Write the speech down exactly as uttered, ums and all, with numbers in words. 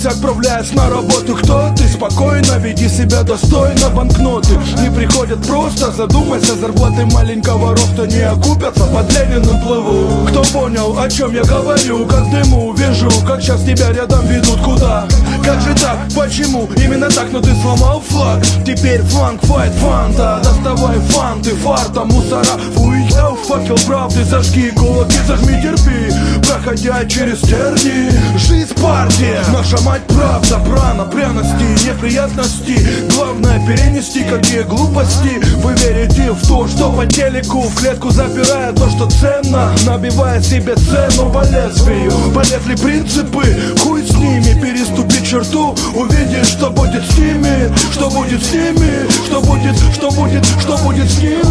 Просыпаясь, отправляясь на работу. Кто ты? Спокойно, веди себя достойно. Банкноты не приходят просто. Задумайся, зарплаты маленького роста не окупятся, под Лениным плыву. Кто понял, о чем я говорю? Как дыму вижу, как сейчас тебя рядом ведут. Куда? Как же так? Почему? Именно так, но ты сломал флаг. Теперь фланг, файт, фанта. Доставай фанты, фарта, мусора. Уйдя в факел правды, зажги кулаки, зажми, терпи. Проходя через терни. Жизнь партия, наша мать правда. Прана, пряности, неприятности. Главное перенести, какие глупости. Вы верите в то, что по телеку в клетку запирая то, что ценно, набивая себе цену по лезвию. Полезли принципы, хуй с ними. Переступить черту, увидишь, что будет с ними. Что будет с ними, что будет, что будет, что будет с ними.